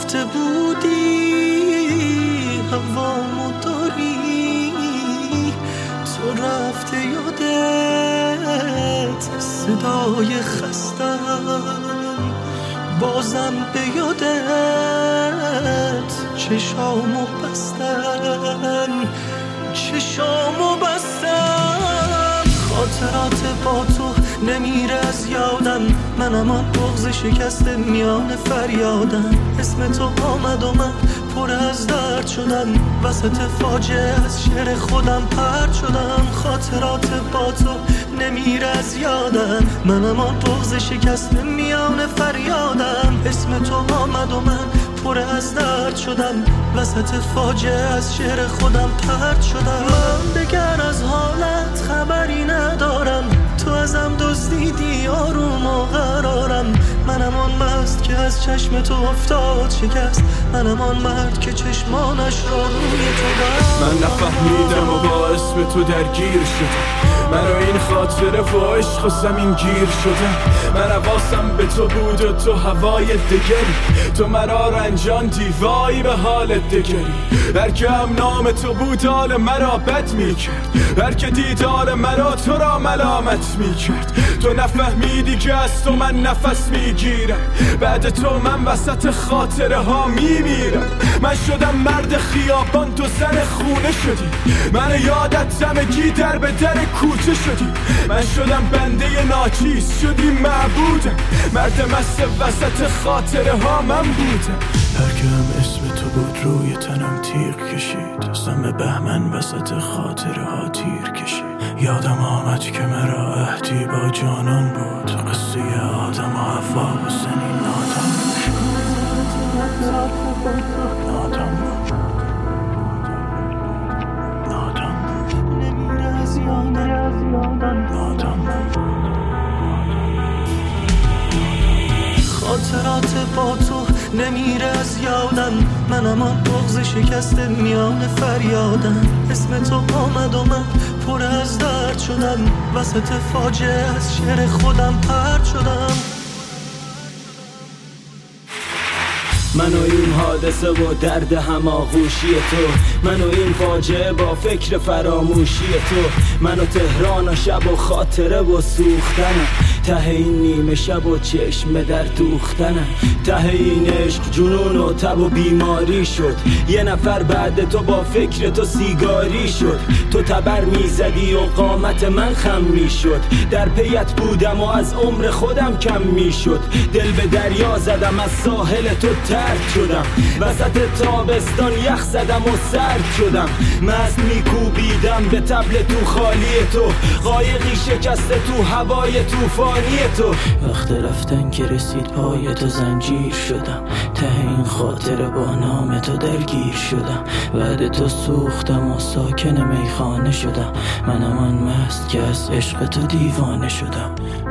گفته بودی هوامو داری، تو رفته یادت صدای خستم، بازم به یادت چشامو بستن، چشامو بستم. خاطرات با تو نمیره از یادم، منم آن بغض شکسته میان فریادم. اسم تو آمد و من پر از درد شدم، وسط فاجعه از شعر خودم پرد شدم. خاطرات با تو نمیره از یادم، منم آن بغض شکسته میان فریادم. اسم تو آمد و من پر از درد شدم، وسط فاجعه از شعر خودم پرد شدم. من دگر از حالت خبری ندارم، تو ازم دزدیدی آروم و قرارم. منم آن مست که از چشم تو افتاد شکست، منم آن مرد که چشمانش را روی تو بست. من نفهمیدم و با اسم تو درگیر شدم، من و این خاطره و عشق و زمین گیر شدم. من حواسم به تو بود و تو هوای دگری، تو مرا رنجاندی وای به حالت دگری. هر که هم نام تو بود حال مرا بد میکرد، هر که دیدار مرا تو را ملامت میکرد. تو نفهمیدی که از تو من نفس میگیرم، بعد تو من وسط خاطره ها میمیرم. من شدم مرد خیابان، تو زن خونه شدی، من یادت زمگی در به در کوچه شدی. من شدم بنده ناچیز، شدی معبودم، مرد مست وسط خاطره ها من بودم. هر که هم اسم تو بود روی تنم تیغ کشید، سم بهمن وسط خاطره ها تیر کشید. یادم آمد که مرا عهدی با جانان بود، قصه آدم و حوا و سنین نادم نادم نادم نمیره از یادم. خاطرات با تو نمیره از یادم، منم آن بغض شکسته میان فریادم. اسم تو آمد و من پر از درد شدم، وسط فاجعه از شعر خودم پرد شدم. من و این حادثه و درد هماغوشی تو، من و این فاجعه با فکر فراموشی تو. من و تهران و شب و خاطره و سوختنم، ته این نیمه شب و چشم در دوختنم. ته این عشق جنون و تب و بیماری شد، یه نفر بعد تو با فکر تو سیگاری شد. تو تبر میزدی و قامت من خم میشد، در پیت بودم و از عمر خودم کم میشد. دل به دریا زدم از ساحل تو ترد شدم، وسط تابستان یخ زدم و سرد شدم. مست میکوبیدم به طبل تو خالی تو، قایقی شکسته تو هوای طوفانی تو. وقت رفتن که رسید پای تو زنجیر شدم، ته این خاطره با نام تو درگیر شدم. بعد تو سوختم و ساکن میخانه شدم، منم آن مست که از عشق تو دیوانه شدم.